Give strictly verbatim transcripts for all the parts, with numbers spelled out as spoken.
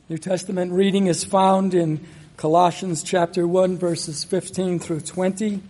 New Testament reading is found in Colossians chapter one, verses fifteen through twenty.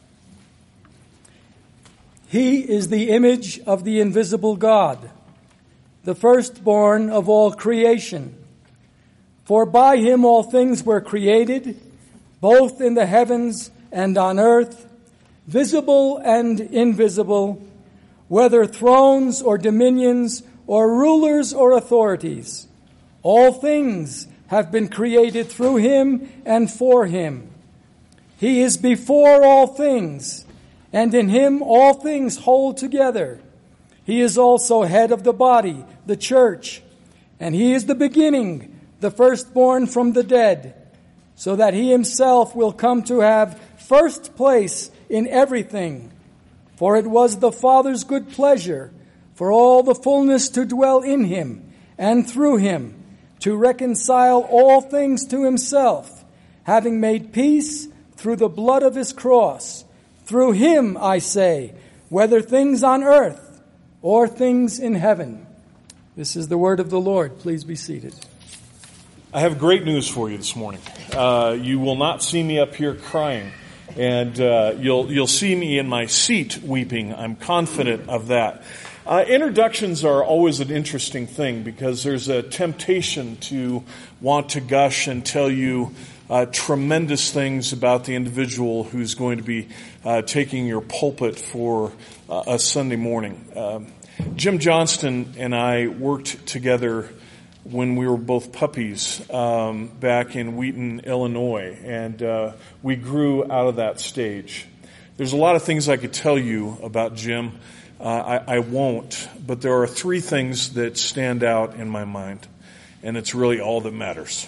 He is the image of the invisible God, the firstborn of all creation. For by him all things were created, both in the heavens and on earth, visible and invisible, whether thrones or dominions or rulers or authorities. All things have been created through him and for him. He is before all things, and in him all things hold together. He is also head of the body, the church, and he is the beginning, the firstborn from the dead, so that he himself will come to have first place in everything. For it was the Father's good pleasure for all the fullness to dwell in him, and through him to reconcile all things to himself, having made peace through the blood of his cross. Through him, I say, whether things on earth or things in heaven. This is the word of the Lord. Please be seated. I have great news for you this morning. Uh, you will not see me up here crying, and uh, you'll you'll see me in my seat weeping. I'm confident of that. Uh, introductions are always an interesting thing because there's a temptation to want to gush and tell you uh, tremendous things about the individual who's going to be uh, taking your pulpit for uh, a Sunday morning. Uh, Jim Johnston and I worked together when we were both puppies um, back in Wheaton, Illinois, and uh, we grew out of that stage. There's a lot of things I could tell you about Jim. Uh, I, I won't, but there are three things that stand out in my mind, and it's really all that matters.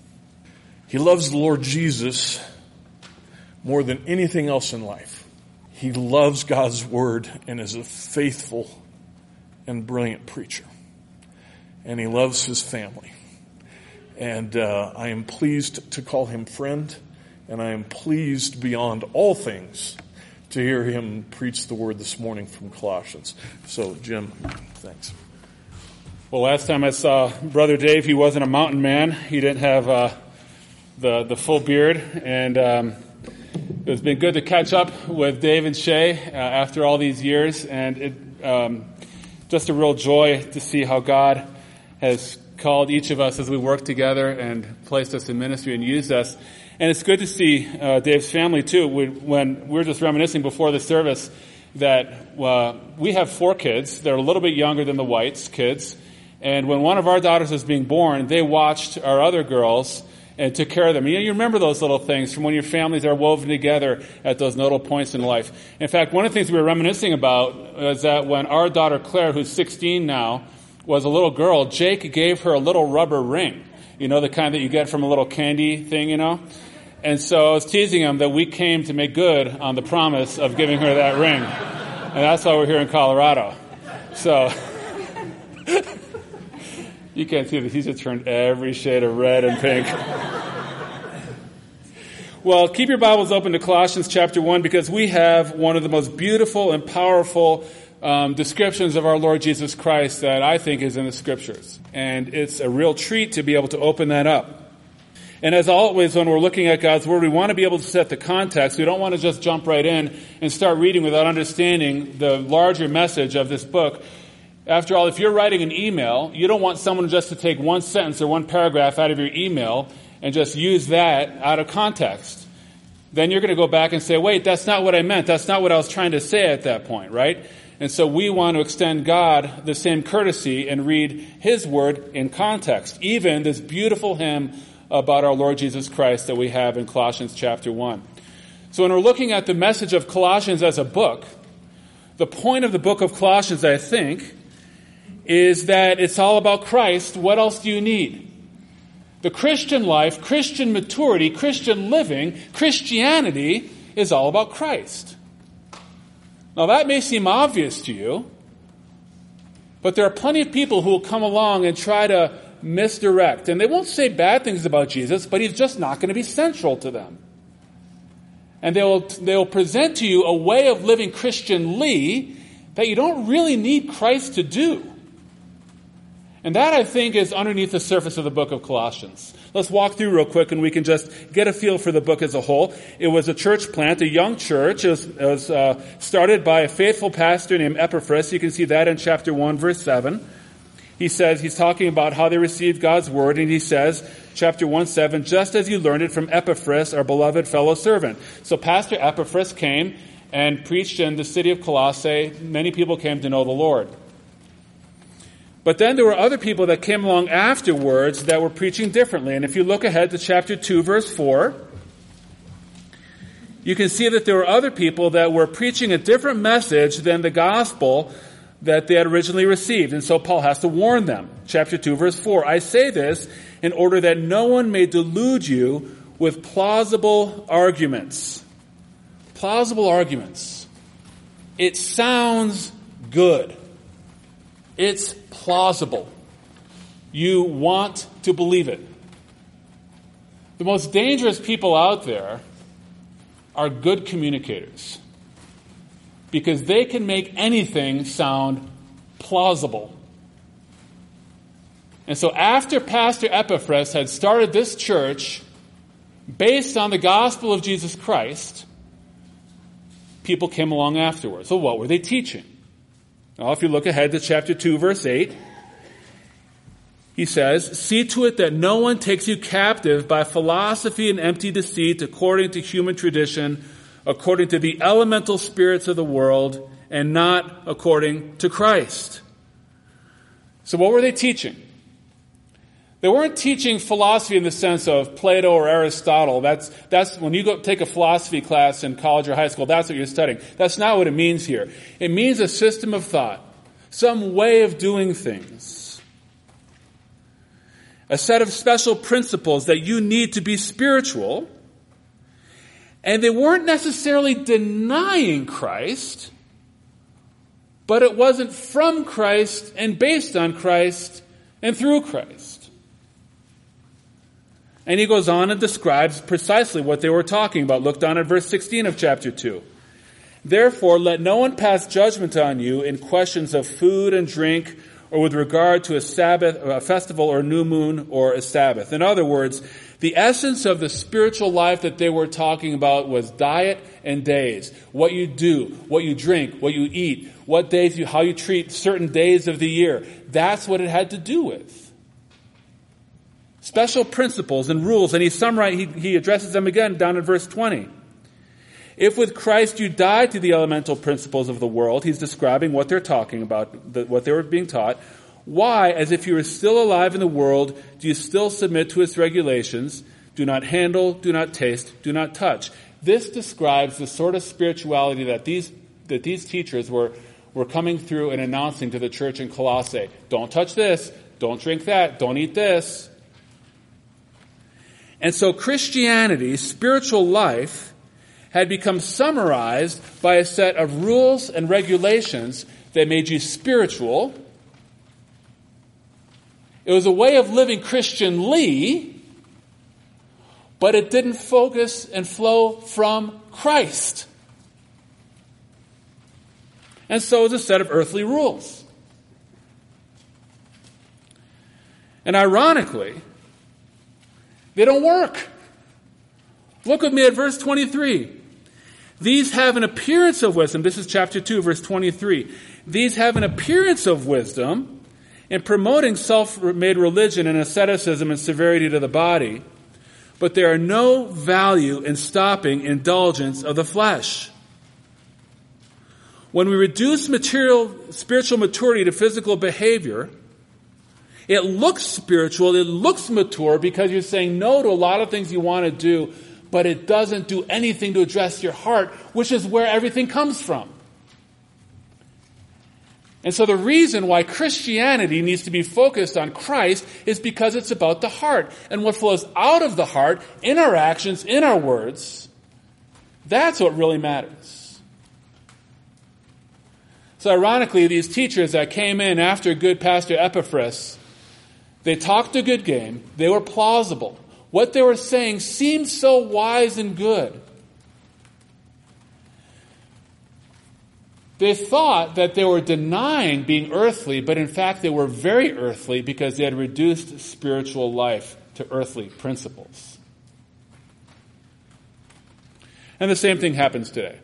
He loves the Lord Jesus more than anything else in life. He loves God's Word and is a faithful and brilliant preacher. And he loves his family. And uh, I am pleased to call him friend, and I am pleased beyond all things to hear him preach the word this morning from Colossians. So, Jim, thanks. Well, last time I saw Brother Dave, he wasn't a mountain man. He didn't have uh, the the full beard, and um, it's been good to catch up with Dave and Shay uh, after all these years, and it um, just a real joy to see how God has called each of us as we work together and placed us in ministry and used us. And it's good to see uh, Dave's family, too. We, when we were just reminiscing before the service that uh, we have four kids. They're a little bit younger than the Whites kids. And when one of our daughters was being born, they watched our other girls and took care of them. You know, you remember those little things from when your families are woven together at those nodal points in life. In fact, one of the things we were reminiscing about is that when our daughter Claire, who's sixteen now, was a little girl, Jake gave her a little rubber ring. You know, the kind that you get from a little candy thing, you know? And so I was teasing him that we came to make good on the promise of giving her that ring. And that's why we're here in Colorado. So, you can't see that he's just turned every shade of red and pink. Well, keep your Bibles open to Colossians chapter one, because we have one of the most beautiful and powerful um, descriptions of our Lord Jesus Christ that I think is in the Scriptures. And it's a real treat to be able to open that up. And as always, when we're looking at God's Word, we want to be able to set the context. We don't want to just jump right in and start reading without understanding the larger message of this book. After all, if you're writing an email, you don't want someone just to take one sentence or one paragraph out of your email and just use that out of context. Then you're going to go back and say, wait, that's not what I meant. That's not what I was trying to say at that point, right? And so we want to extend God the same courtesy and read His Word in context. Even this beautiful hymn about our Lord Jesus Christ that we have in Colossians chapter one. So when we're looking at the message of Colossians as a book, the point of the book of Colossians, I think, is that it's all about Christ. What else do you need? The Christian life, Christian maturity, Christian living, Christianity is all about Christ. Now that may seem obvious to you, but there are plenty of people who will come along and try to misdirect. And they won't say bad things about Jesus, but he's just not going to be central to them. And they'll they'll present to you a way of living Christianly that you don't really need Christ to do. And that, I think, is underneath the surface of the book of Colossians. Let's walk through real quick and we can just get a feel for the book as a whole. It was a church plant, a young church. It was, it was uh, started by a faithful pastor named Epaphras. You can see that in chapter one, verse seven. He says, he's talking about how they received God's word, and he says, chapter one, seven, just as you learned it from Epaphras, our beloved fellow servant. So Pastor Epaphras came and preached in the city of Colossae. Many people came to know the Lord. But then there were other people that came along afterwards that were preaching differently. And if you look ahead to chapter two, verse four, you can see that there were other people that were preaching a different message than the gospel that they had originally received. And so Paul has to warn them. Chapter two, verse four, I say this in order that no one may delude you with plausible arguments. Plausible arguments. It sounds good. It's plausible. You want to believe it. The most dangerous people out there are good communicators, because they can make anything sound plausible. And so after Pastor Epaphras had started this church based on the gospel of Jesus Christ, people came along afterwards. So what were they teaching? Well, if you look ahead to chapter two, verse eight, he says, see to it that no one takes you captive by philosophy and empty deceit according to human tradition, according to the elemental spirits of the world, and not according to Christ. So what were they teaching? They weren't teaching philosophy in the sense of Plato or Aristotle. That's, that's when you go take a philosophy class in college or high school, that's what you're studying. That's not what it means here. It means a system of thought, some way of doing things, a set of special principles that you need to be spiritual. And they weren't necessarily denying Christ, but it wasn't from Christ and based on Christ and through Christ. And he goes on and describes precisely what they were talking about. Look down at verse sixteen of chapter two. Therefore, let no one pass judgment on you in questions of food and drink, or with regard to a Sabbath, a festival, or a new moon, or a Sabbath. In other words, the essence of the spiritual life that they were talking about was diet and days. What you do, what you drink, what you eat, what days you, how you treat certain days of the year. That's what it had to do with. Special principles and rules, and he summarizes, he, he addresses them again down in verse twenty. If with Christ you died to the elemental principles of the world, he's describing what they're talking about, the, what they were being taught. Why, as if you were still alive in the world, do you still submit to its regulations? Do not handle, do not taste, do not touch. This describes the sort of spirituality that these that these teachers were, were coming through and announcing to the church in Colossae. Don't touch this, don't drink that, don't eat this. And so Christianity, spiritual life, had become summarized by a set of rules and regulations that made you spiritual. It was a way of living Christianly, but it didn't focus and flow from Christ. And so it was a set of earthly rules. And ironically, they don't work. Look with me at verse twenty-three. These have an appearance of wisdom. This is chapter two, verse twenty-three. These have an appearance of wisdom in promoting self-made religion and asceticism and severity to the body, but there are no value in stopping indulgence of the flesh. When we reduce material, spiritual maturity to physical behavior, it looks spiritual, it looks mature because you're saying no to a lot of things you want to do, but it doesn't do anything to address your heart, which is where everything comes from. And so the reason why Christianity needs to be focused on Christ is because it's about the heart. And what flows out of the heart, in our actions, in our words, that's what really matters. So ironically, these teachers that came in after good Pastor Epaphras, they talked a good game. They were plausible. What they were saying seemed so wise and good. They thought that they were denying being earthly, but in fact they were very earthly because they had reduced spiritual life to earthly principles. And the same thing happens today.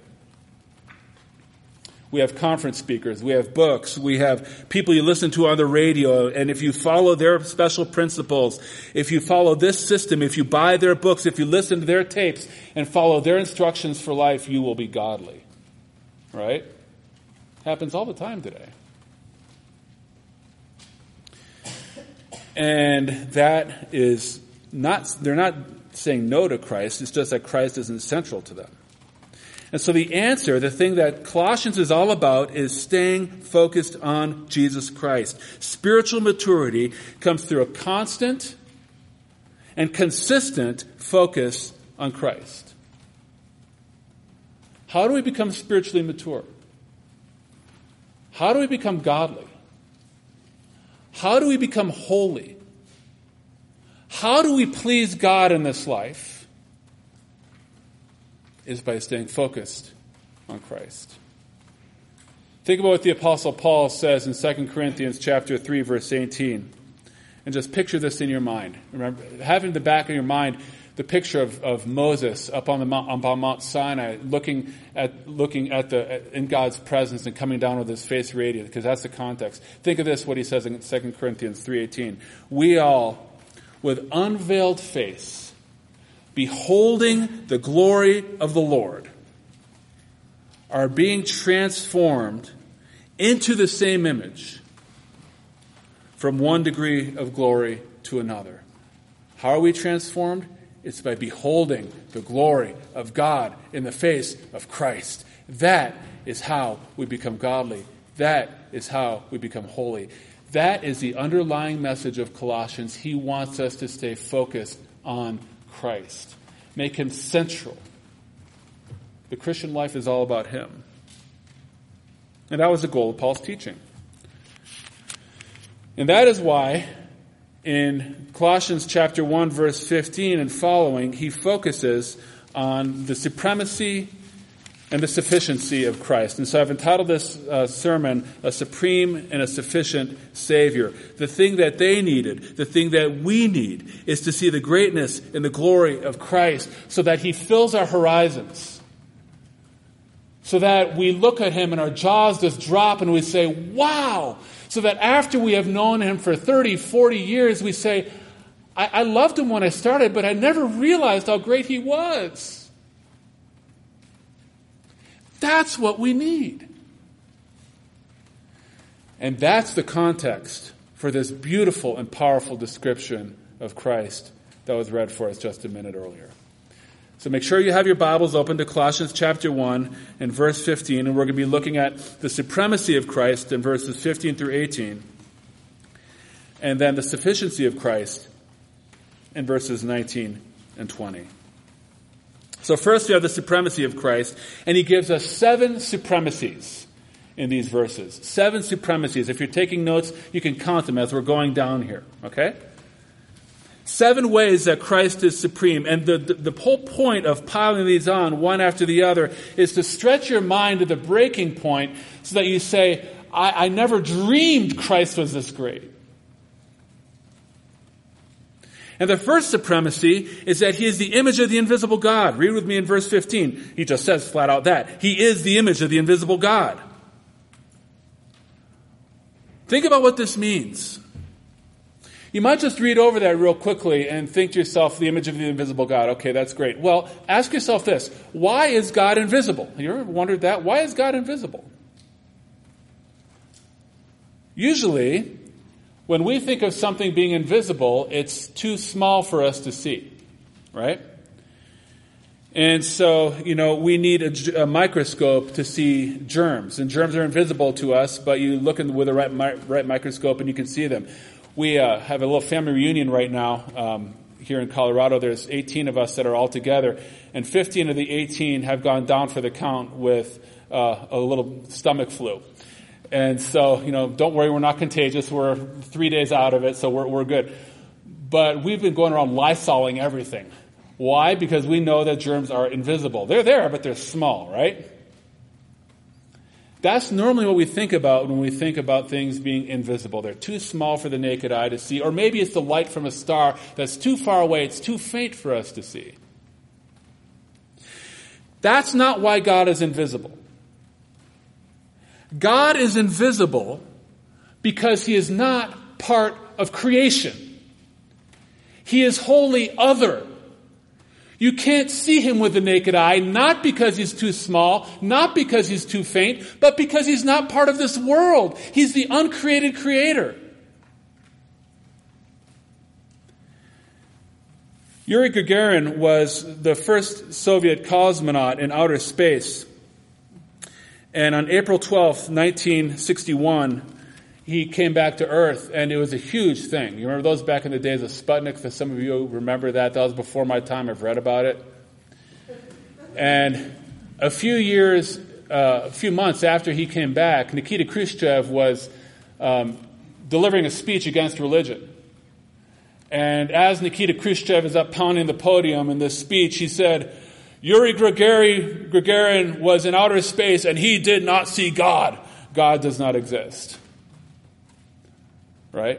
We have conference speakers, we have books, we have people you listen to on the radio, and if you follow their special principles, if you follow this system, if you buy their books, if you listen to their tapes and follow their instructions for life, you will be godly. Right? Happens all the time today. And that is not, they're not saying no to Christ, it's just that Christ isn't central to them. And so the answer, the thing that Colossians is all about, is staying focused on Jesus Christ. Spiritual maturity comes through a constant and consistent focus on Christ. How do we become spiritually mature? How do we become godly? How do we become holy? How do we please God in this life? Is by staying focused on Christ. Think about what the Apostle Paul says in Second Corinthians chapter three, verse eighteen. And just picture this in your mind. Remember, have in the back of your mind the picture of, of Moses up on the Mount, up on Mount Sinai, looking at looking at the at, in God's presence and coming down with his face radiant, because that's the context. Think of this, what he says in Second Corinthians three eighteen. We all, with unveiled face, beholding the glory of the Lord, are being transformed into the same image from one degree of glory to another. How are we transformed? It's by beholding the glory of God in the face of Christ. That is how we become godly. That is how we become holy. That is the underlying message of Colossians. He wants us to stay focused on Christ. Make him central. The Christian life is all about him. And that was the goal of Paul's teaching. And that is why in Colossians chapter one, verse fifteen and following, he focuses on the supremacy and the sufficiency of Christ. And so I've entitled this uh, sermon, A Supreme and a Sufficient Savior. The thing that they needed, the thing that we need, is to see the greatness and the glory of Christ so that he fills our horizons. So that we look at him and our jaws just drop and we say, wow! So that after we have known him for thirty, forty years, we say, I, I loved him when I started, but I never realized how great he was. That's what we need. And that's the context for this beautiful and powerful description of Christ that was read for us just a minute earlier. So make sure you have your Bibles open to Colossians chapter one and verse fifteen, and we're going to be looking at the supremacy of Christ in verses fifteen through eighteen, and then the sufficiency of Christ in verses nineteen and twenty. So first we have the supremacy of Christ, and he gives us seven supremacies in these verses. Seven supremacies. If you're taking notes, you can count them as we're going down here, okay? Seven ways that Christ is supreme. And the, the, the whole point of piling these on one after the other is to stretch your mind to the breaking point so that you say, I, I never dreamed Christ was this great. And the first supremacy is that he is the image of the invisible God. Read with me in verse fifteen. He just says flat out that. He is the image of the invisible God. Think about what this means. You might just read over that real quickly and think to yourself, the image of the invisible God. Okay, that's great. Well, ask yourself this. Why is God invisible? Have you ever wondered that? Why is God invisible? Usually, when we think of something being invisible, it's too small for us to see, right? And so, you know, we need a, a microscope to see germs. And germs are invisible to us, but you look in with a right, right microscope and you can see them. We uh, have a little family reunion right now um, here in Colorado. There's eighteen of us that are all together, and fifteen of the eighteen have gone down for the count with uh, a little stomach flu. And so, you know, don't worry, we're not contagious. We're three days out of it, so we're we're good. But we've been going around Lysoling everything. Why? Because we know that germs are invisible. They're there, but they're small, right? That's normally what we think about when we think about things being invisible. They're too small for the naked eye to see, or maybe it's the light from a star that's too far away, it's too faint for us to see. That's not why God is invisible. God is invisible because he is not part of creation. He is wholly other. You can't see him with the naked eye, not because he's too small, not because he's too faint, but because he's not part of this world. He's the uncreated creator. Yuri Gagarin was the first Soviet cosmonaut in outer space. And on April twelfth, nineteen sixty-one, he came back to Earth, and it was a huge thing. You remember those back in the days of Sputnik? For some of you remember that. That was before my time. I've read about it. And a few years, uh, a few months after he came back, Nikita Khrushchev was um, delivering a speech against religion. And as Nikita Khrushchev is up pounding the podium in this speech, he said, Yuri Gagarin, Gagarin was in outer space, and he did not see God. God does not exist. Right?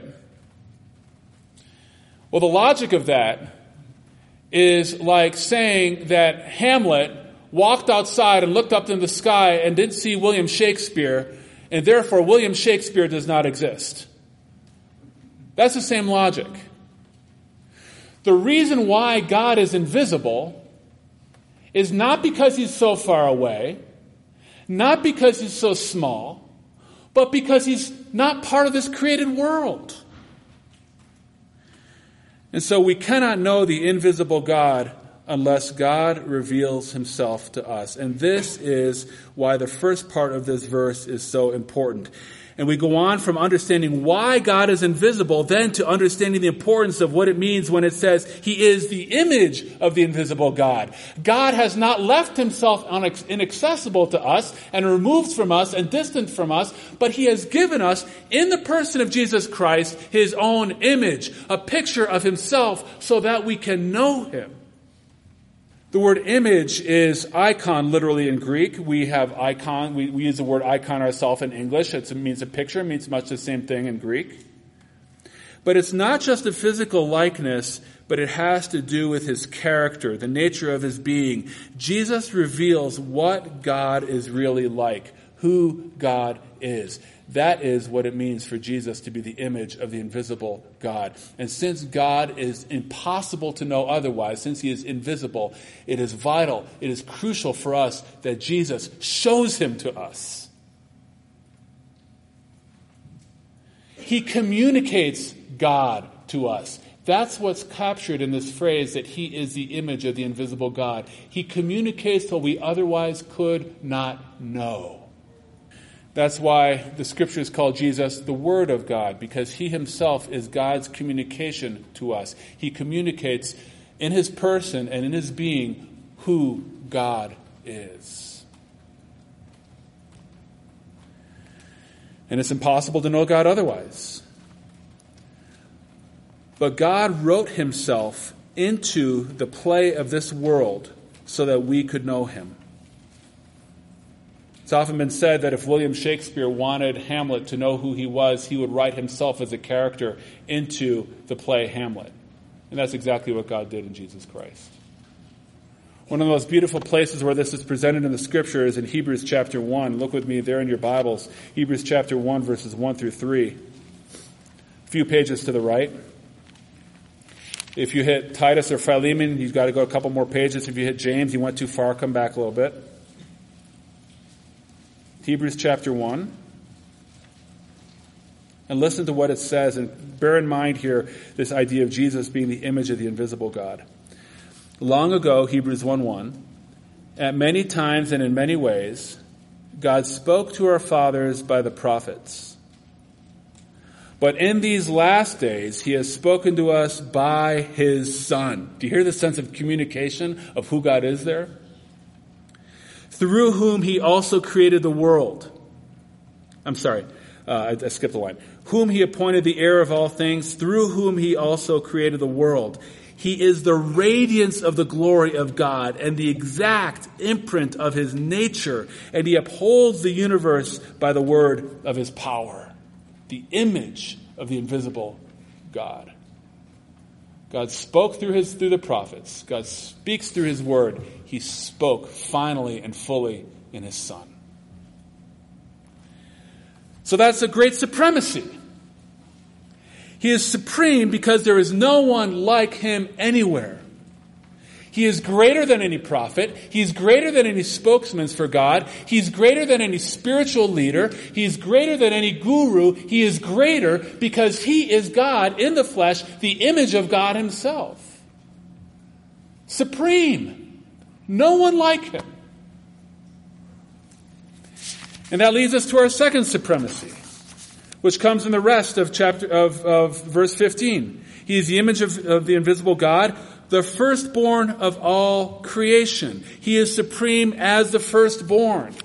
Well, the logic of that is like saying that Hamlet walked outside and looked up in the sky and didn't see William Shakespeare, and therefore William Shakespeare does not exist. That's the same logic. The reason why God is invisible is not because he's so far away, not because he's so small, but because he's not part of this created world. And so we cannot know the invisible God unless God reveals himself to us. And this is why the first part of this verse is so important. And we go on from understanding why God is invisible, then to understanding the importance of what it means when it says he is the image of the invisible God. God has not left himself inaccessible to us and removed from us and distant from us, but he has given us, in the person of Jesus Christ, his own image, a picture of himself so that we can know him. The word image is icon, literally in Greek. We have icon. We, we use the word icon ourselves in English. It's, it means a picture. It means much the same thing in Greek. But it's not just a physical likeness, but it has to do with his character, the nature of his being. Jesus reveals what God is really like, who God is. That is what it means for Jesus to be the image of the invisible God. And since God is impossible to know otherwise, since he is invisible, it is vital, it is crucial for us that Jesus shows him to us. He communicates God to us. That's what's captured in this phrase that he is the image of the invisible God. He communicates what we otherwise could not know. That's why the scriptures call Jesus the Word of God, because he himself is God's communication to us. He communicates in his person and in his being who God is. And it's impossible to know God otherwise. But God wrote himself into the play of this world so that we could know him. It's often been said that if William Shakespeare wanted Hamlet to know who he was, he would write himself as a character into the play Hamlet. And that's exactly what God did in Jesus Christ. One of the most beautiful places where this is presented in the Scripture is in Hebrews chapter one. Look with me there in your Bibles. Hebrews chapter one, verses one through three. A few pages to the right. If you hit Titus or Philemon, you've got to go a couple more pages. If you hit James, you went too far, come back a little bit. Hebrews chapter one. And listen to what it says, and bear in mind here this idea of Jesus being the image of the invisible God. Long ago, Hebrews one one, at many times and in many ways, God spoke to our fathers by the prophets. But in these last days, he has spoken to us by his Son. Do you hear the sense of communication of who God is there? Through whom he also created the world. I'm sorry, uh, I, I skipped a line. Whom he appointed the heir of all things, through whom he also created the world. He is the radiance of the glory of God and the exact imprint of his nature, and he upholds the universe by the word of his power. The image of the invisible God. God spoke through his through the prophets. God speaks through his word. He spoke finally and fully in his Son. So that's a great supremacy. He is supreme because there is no one like him anywhere. He is greater than any prophet. He's greater than any spokesman for God. He's greater than any spiritual leader. He's greater than any guru. He is greater because he is God in the flesh, the image of God himself. Supreme. No one like him. And that leads us to our second supremacy, which comes in the rest of chapter of, of verse fifteen. He is the image of, of the invisible God, the firstborn of all creation. He is supreme as the firstborn.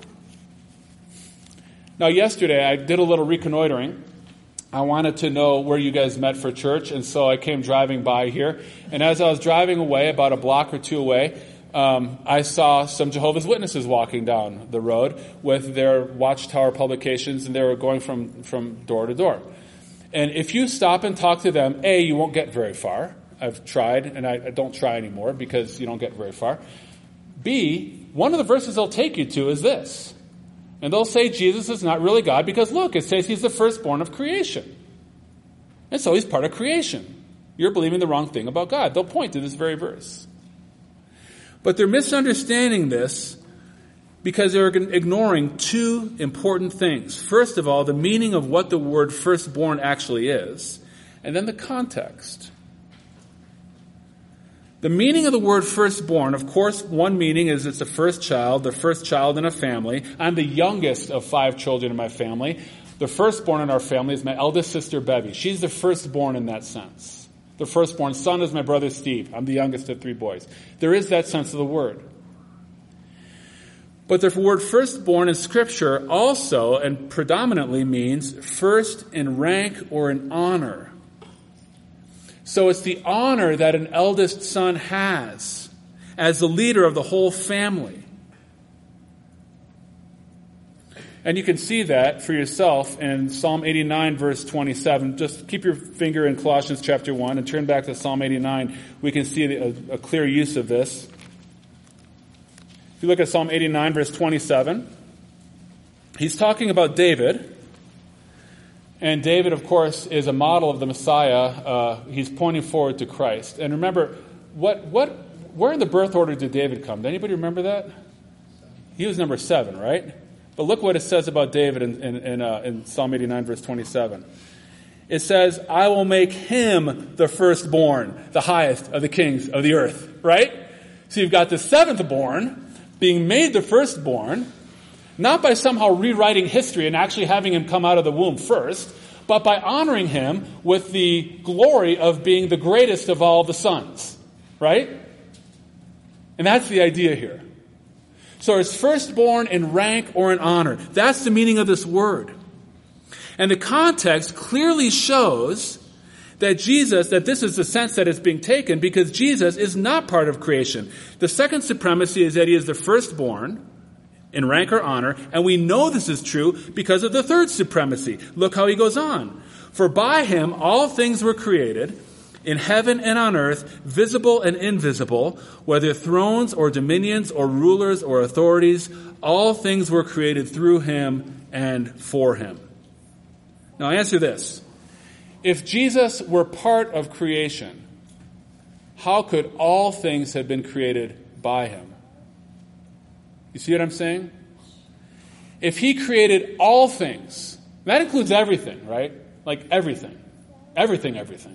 Now, yesterday I did a little reconnoitering. I wanted to know where you guys met for church, and so I came driving by here. And as I was driving away, about a block or two away, Um, I saw some Jehovah's Witnesses walking down the road with their Watchtower publications, and they were going from, from door to door. And if you stop and talk to them, A, you won't get very far. I've tried, and I, I don't try anymore because you don't get very far. B, one of the verses they'll take you to is this. And they'll say Jesus is not really God because, look, it says he's the firstborn of creation. And so he's part of creation. You're believing the wrong thing about God. They'll point to this very verse. But they're misunderstanding this because they're ignoring two important things. First of all, the meaning of what the word firstborn actually is, and then the context. The meaning of the word firstborn, of course, one meaning is it's the first child, the first child in a family. I'm the youngest of five children in my family. The firstborn in our family is my eldest sister, Bevy. She's the firstborn in that sense. The firstborn son is my brother Steve. I'm the youngest of three boys. There is that sense of the word. But the word firstborn in Scripture also and predominantly means first in rank or in honor. So it's the honor that an eldest son has as the leader of the whole family. And you can see that for yourself in Psalm eighty-nine, verse twenty-seven. Just keep your finger in Colossians chapter one and turn back to Psalm eighty-nine. We can see a, a clear use of this. If you look at Psalm eighty-nine, verse twenty-seven, he's talking about David. And David, of course, is a model of the Messiah. Uh, he's pointing forward to Christ. And remember, what, what, where in the birth order did David come? Did anybody remember that? He was number seven, right? But look what it says about David in, in, in, uh, in Psalm eighty-nine, verse twenty-seven. It says, I will make him the firstborn, the highest of the kings of the earth. Right? So you've got the seventh born being made the firstborn, not by somehow rewriting history and actually having him come out of the womb first, but by honoring him with the glory of being the greatest of all the sons. Right? And that's the idea here. So it's firstborn in rank or in honor. That's the meaning of this word. And the context clearly shows that Jesus, that this is the sense that it's being taken because Jesus is not part of creation. The second supremacy is that he is the firstborn in rank or honor, and we know this is true because of the third supremacy. Look how he goes on. For by him all things were created, in heaven and on earth, visible and invisible, whether thrones or dominions or rulers or authorities, all things were created through him and for him. Now answer this. If Jesus were part of creation, how could all things have been created by him? You see what I'm saying? If he created all things, that includes everything, right? Like everything. Everything, everything.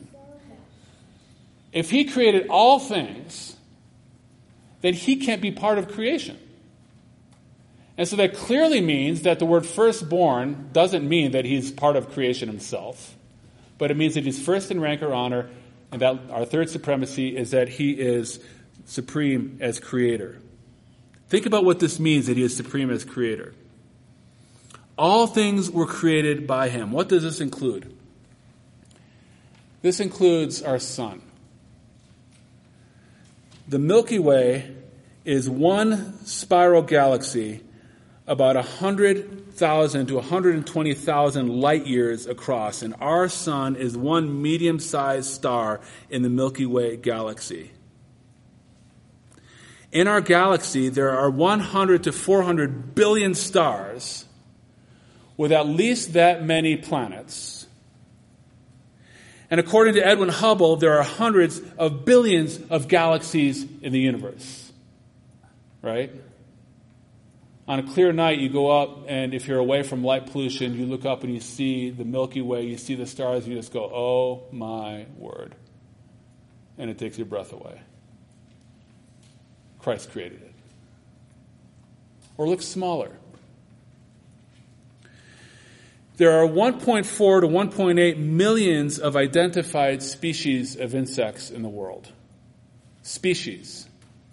If he created all things, then he can't be part of creation. And so that clearly means that the word firstborn doesn't mean that he's part of creation himself, but it means that he's first in rank or honor, and that our third supremacy is that he is supreme as creator. Think about what this means, that he is supreme as creator. All things were created by him. What does this include? This includes our son. The Milky Way is one spiral galaxy about one hundred thousand to one hundred twenty thousand light years across, and our sun is one medium-sized star in the Milky Way galaxy. In our galaxy, there are one hundred to four hundred billion stars with at least that many planets. And according to Edwin Hubble, there are hundreds of billions of galaxies in the universe. Right? On a clear night, you go up, and if you're away from light pollution, you look up and you see the Milky Way, you see the stars, and you just go, oh my word. And it takes your breath away. Christ created it. Or look smaller. There are one point four to one point eight millions of identified species of insects in the world. Species.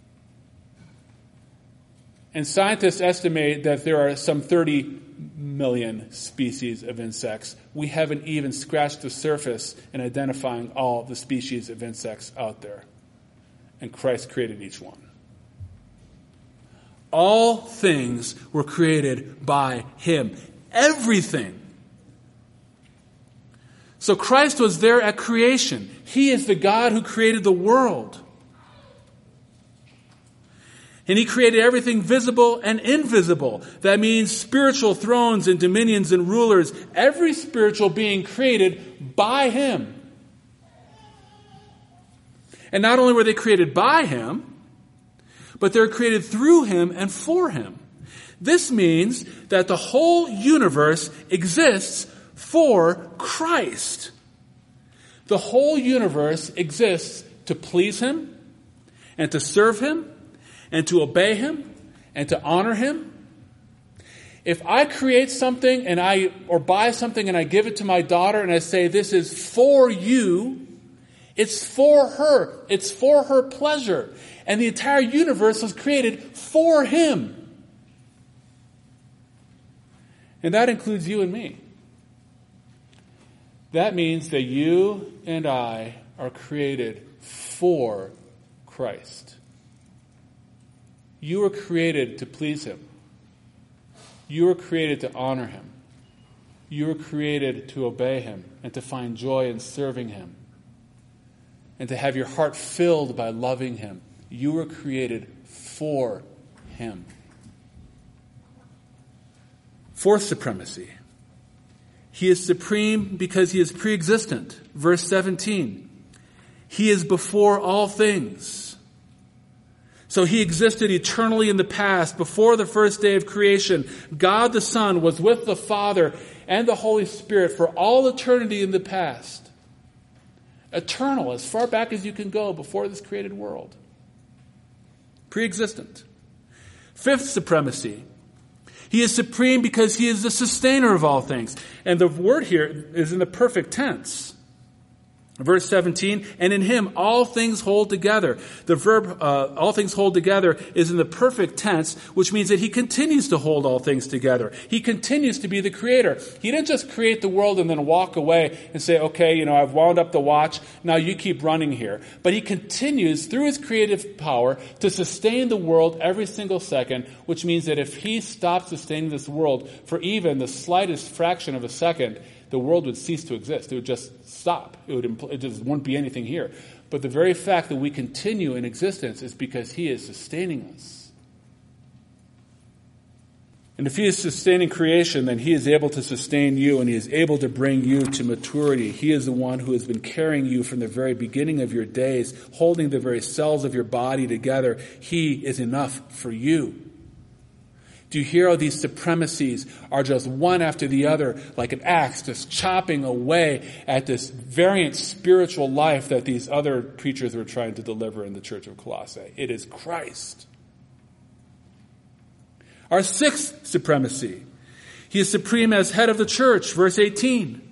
And scientists estimate that there are some thirty million species of insects. We haven't even scratched the surface in identifying all the species of insects out there. And Christ created each one. All things were created by Him. Everything. So Christ was there at creation. He is the God who created the world. And He created everything visible and invisible. That means spiritual thrones and dominions and rulers. Every spiritual being created by Him. And not only were they created by Him, but they're created through Him and for Him. This means that the whole universe exists for Christ. The whole universe exists to please Him and to serve Him and to obey Him and to honor Him. If I create something and I or buy something and I give it to my daughter and I say, this is for you, it's for her. It's for her pleasure. And the entire universe was created for Him. And that includes you and me. That means that you and I are created for Christ. You were created to please Him. You were created to honor Him. You were created to obey Him and to find joy in serving Him. And to have your heart filled by loving Him. You were created for Him. Fourth supremacy. He is supreme because He is pre-existent. Verse seventeen. He is before all things. So He existed eternally in the past, before the first day of creation. God the Son was with the Father and the Holy Spirit for all eternity in the past. Eternal, as far back as you can go before this created world. Pre-existent. Fifth supremacy. He is supreme because He is the sustainer of all things. And the word here is in the perfect tense. Verse seventeen, and in Him all things hold together. The verb, uh, all things hold together, is in the perfect tense, which means that He continues to hold all things together. He continues to be the creator. He didn't just create the world and then walk away and say, okay, you know, I've wound up the watch, now you keep running here. But He continues through His creative power to sustain the world every single second, which means that if He stopped sustaining this world for even the slightest fraction of a second, the world would cease to exist. It would just stop. It would impl- it just wouldn't be anything here. But the very fact that we continue in existence is because He is sustaining us. And if He is sustaining creation, then He is able to sustain you, and He is able to bring you to maturity. He is the one who has been carrying you from the very beginning of your days, holding the very cells of your body together. He is enough for you. Do you hear how these supremacies are just one after the other, like an axe, just chopping away at this variant spiritual life that these other preachers were trying to deliver in the church of Colossae? It is Christ. Our sixth supremacy. He is supreme as head of the church, verse eighteen.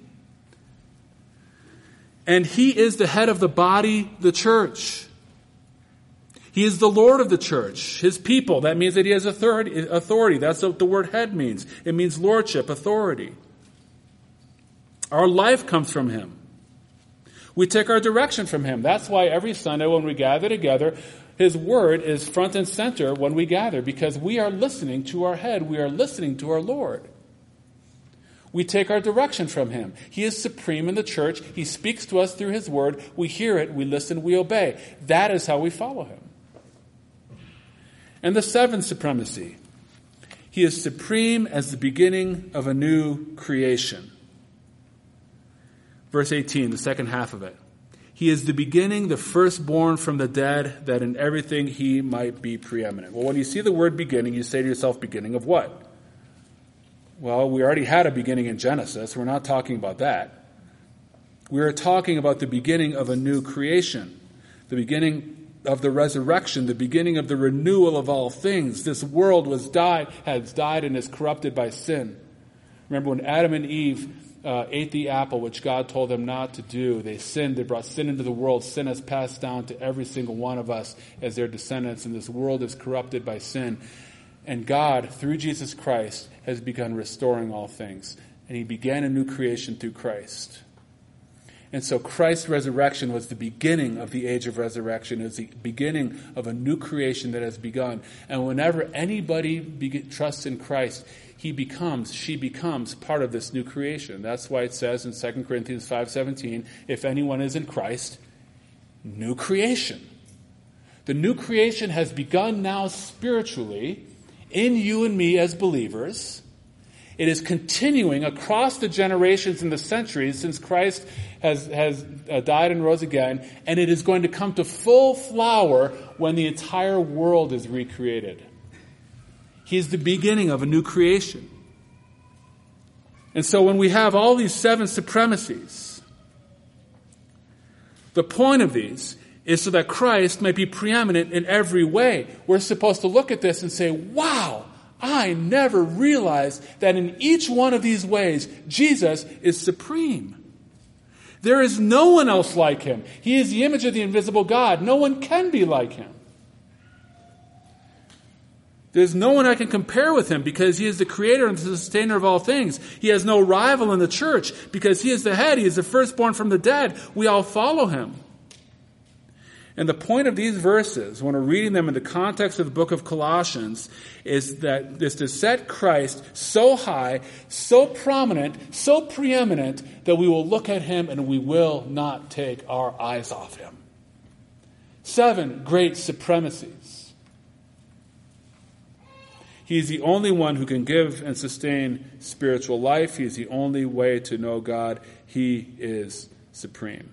And He is the head of the body, the church. He is the Lord of the church, His people. That means that He has authority. authority. That's what the word head means. It means lordship, authority. Our life comes from Him. We take our direction from Him. That's why every Sunday when we gather together, His word is front and center when we gather because we are listening to our head. We are listening to our Lord. We take our direction from him. He is supreme in the church. He speaks to us through his word. We hear it, we listen, we obey. That is how we follow him. And the seventh supremacy. He is supreme as the beginning of a new creation. Verse eighteen, the second half of it. He is the beginning, the firstborn from the dead, that in everything he might be preeminent. Well, when you see the word beginning, you say to yourself, beginning of what? Well, we already had a beginning in Genesis. We're not talking about that. We are talking about the beginning of a new creation, the beginning of the resurrection, the beginning of the renewal of all things. This world was died, has died and is corrupted by sin. Remember when Adam and Eve uh, ate the apple, which God told them not to do. They sinned. They brought sin into the world. Sin has passed down to every single one of us as their descendants, and this world is corrupted by sin. And God, through Jesus Christ, has begun restoring all things. And he began a new creation through Christ. And so Christ's resurrection was the beginning of the age of resurrection. It was the beginning of a new creation that has begun. And whenever anybody be- trusts in Christ, he becomes, she becomes part of this new creation. That's why it says in Second Corinthians five seventeen, if anyone is in Christ, new creation. The new creation has begun now spiritually in you and me as believers. It is continuing across the generations and the centuries since Christ has, has uh, died and rose again, and it is going to come to full flower when the entire world is recreated. He is the beginning of a new creation. And so when we have all these seven supremacies, the point of these is so that Christ might be preeminent in every way. We're supposed to look at this and say, wow, I never realized that in each one of these ways, Jesus is supreme. There is no one else like him. He is the image of the invisible God. No one can be like him. There's no one I can compare with him because he is the creator and the sustainer of all things. He has no rival in the church because he is the head. He is the firstborn from the dead. We all follow him. And the point of these verses, when we're reading them in the context of the book of Colossians, is that is to set Christ so high, so prominent, so preeminent, that we will look at him and we will not take our eyes off him. Seven great supremacies. He is the only one who can give and sustain spiritual life. He is the only way to know God. He is supreme.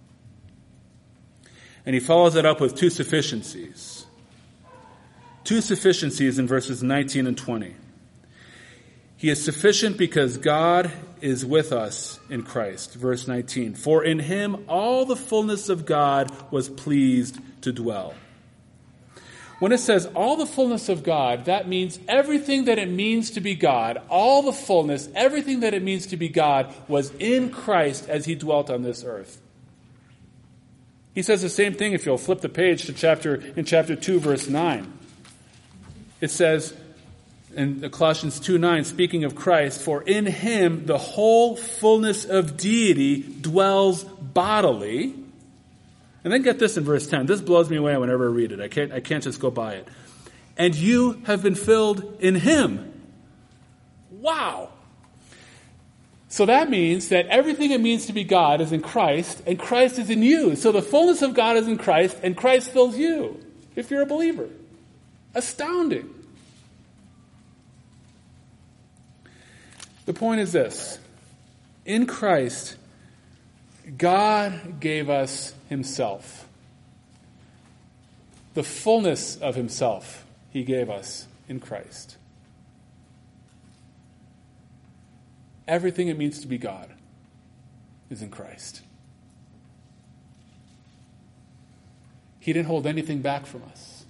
And he follows that up with two sufficiencies. Two sufficiencies in verses nineteen and twenty. He is sufficient because God is with us in Christ. Verse nineteen. For in him all the fullness of God was pleased to dwell. When it says all the fullness of God, that means everything that it means to be God, all the fullness, everything that it means to be God was in Christ as he dwelt on this earth. He says the same thing if you'll flip the page to chapter in chapter two, verse nine. It says in Colossians two nine, speaking of Christ, for in him the whole fullness of deity dwells bodily. And then get this in verse ten. This blows me away whenever I read it. I can't, I can't just go by it. And you have been filled in him. Wow. So that means that everything it means to be God is in Christ, and Christ is in you. So the fullness of God is in Christ, and Christ fills you, if you're a believer. Astounding. The point is this. In Christ, God gave us himself. The fullness of himself he gave us in Christ. Everything it means to be God is in Christ. He didn't hold anything back from us.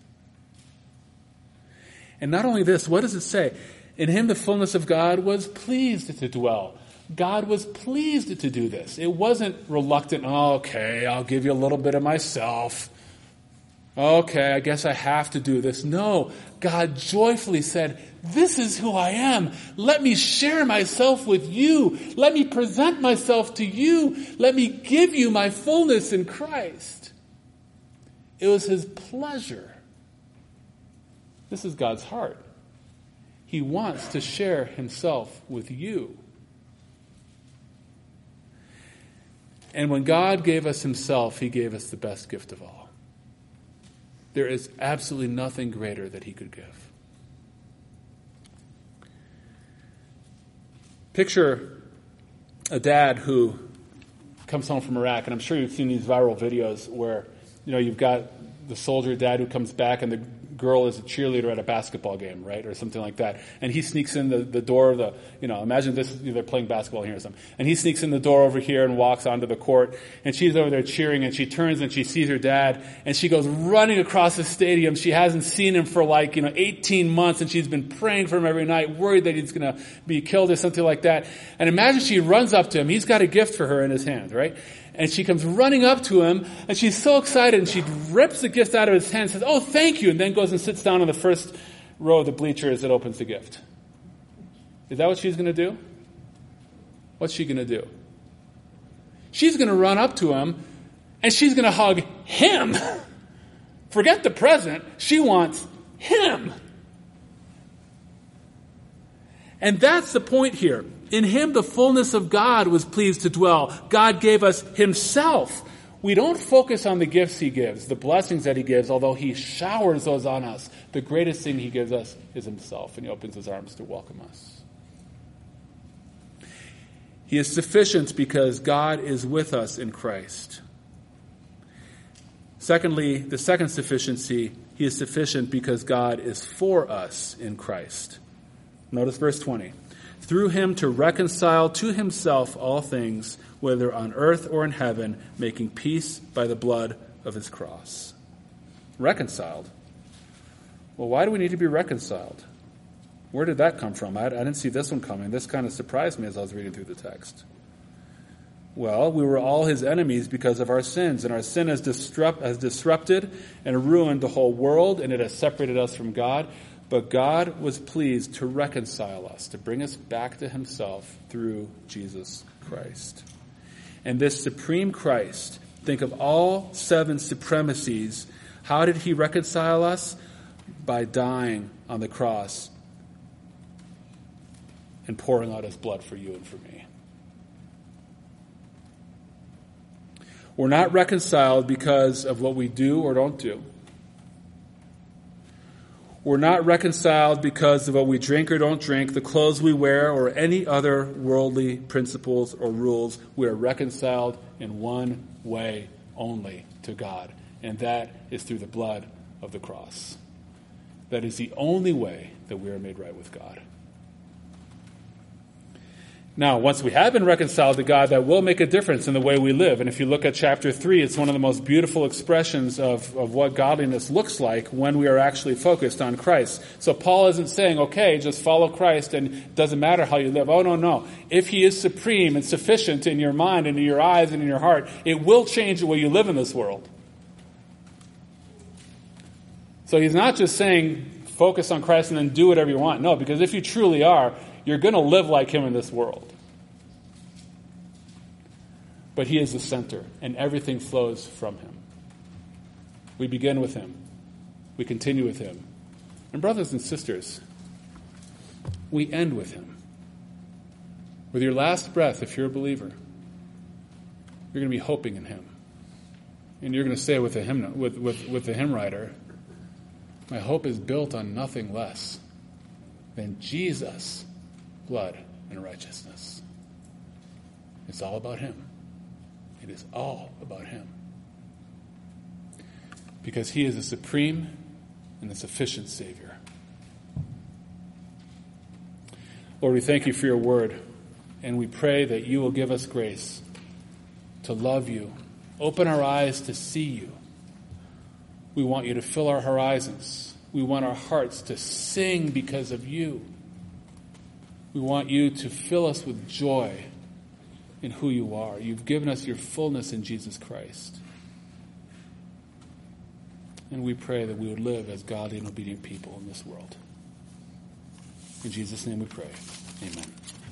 And not only this, what does it say? In him the fullness of God was pleased to dwell. God was pleased to do this. It wasn't reluctant, oh, okay, I'll give you a little bit of myself. Okay, I guess I have to do this. No, God joyfully said, this is who I am. Let me share myself with you. Let me present myself to you. Let me give you my fullness in Christ. It was his pleasure. This is God's heart. He wants to share himself with you. And when God gave us himself, he gave us the best gift of all. There is absolutely nothing greater that he could give. Picture a dad who comes home from Iraq, and I'm sure you've seen these viral videos where, you know, you've got the soldier dad who comes back and the girl is a cheerleader at a basketball game, right, or something like that. And he sneaks in the, the door of the, you know, imagine this, you know, they're playing basketball here or something. And he sneaks in the door over here and walks onto the court. And she's over there cheering, and she turns and she sees her dad, and she goes running across the stadium. She hasn't seen him for like, you know, eighteen months, and she's been praying for him every night, worried that he's going to be killed or something like that. And imagine she runs up to him. He's got a gift for her in his hand, right? And she comes running up to him, and she's so excited, and she rips the gift out of his hand and says, "Oh, thank you," and then goes and sits down in the first row of the bleachers that opens the gift. Is that what she's going to do? What's she going to do? She's going to run up to him, and she's going to hug him. Forget the present. She wants him. And that's the point here. In him, the fullness of God was pleased to dwell. God gave us himself. We don't focus on the gifts he gives, the blessings that he gives, although he showers those on us. The greatest thing he gives us is himself, and he opens his arms to welcome us. He is sufficient because God is with us in Christ. Secondly, the second sufficiency, he is sufficient because God is for us in Christ. Notice verse twenty. Through him to reconcile to himself all things, whether on earth or in heaven, making peace by the blood of his cross. Reconciled. Well, why do we need to be reconciled? Where did that come from? I, I didn't see this one coming. This kind of surprised me as I was reading through the text. Well, we were all his enemies because of our sins, and our sin has, disrupt, has disrupted and ruined the whole world, and it has separated us from God. But God was pleased to reconcile us, to bring us back to himself through Jesus Christ. And this supreme Christ, think of all seven supremacies. How did he reconcile us? By dying on the cross and pouring out his blood for you and for me. We're not reconciled because of what we do or don't do. We're not reconciled because of what we drink or don't drink, the clothes we wear, or any other worldly principles or rules. We are reconciled in one way only to God, and that is through the blood of the cross. That is the only way that we are made right with God. Now, once we have been reconciled to God, that will make a difference in the way we live. And if you look at chapter three, it's one of the most beautiful expressions of, of what godliness looks like when we are actually focused on Christ. So Paul isn't saying, okay, just follow Christ and it doesn't matter how you live. Oh, no, no. If he is supreme and sufficient in your mind and in your eyes and in your heart, it will change the way you live in this world. So he's not just saying, focus on Christ and then do whatever you want. No, because if you truly are, you're going to live like him in this world. But he is the center, and everything flows from him. We begin with him. We continue with him. And brothers and sisters, we end with him. With your last breath, if you're a believer, you're going to be hoping in him. And you're going to say with the hymn, with, with, with the hymn writer, my hope is built on nothing less than Jesus' blood and righteousness. It's all about him. It is all about him. Because he is the supreme and the sufficient Savior. Lord, we thank you for your word, and we pray that you will give us grace to love you. Open our eyes to see you. We want you to fill our horizons. We want our hearts to sing because of you. We want you to fill us with joy in who you are. You've given us your fullness in Jesus Christ. And we pray that we would live as godly and obedient people in this world. In Jesus' name we pray. Amen.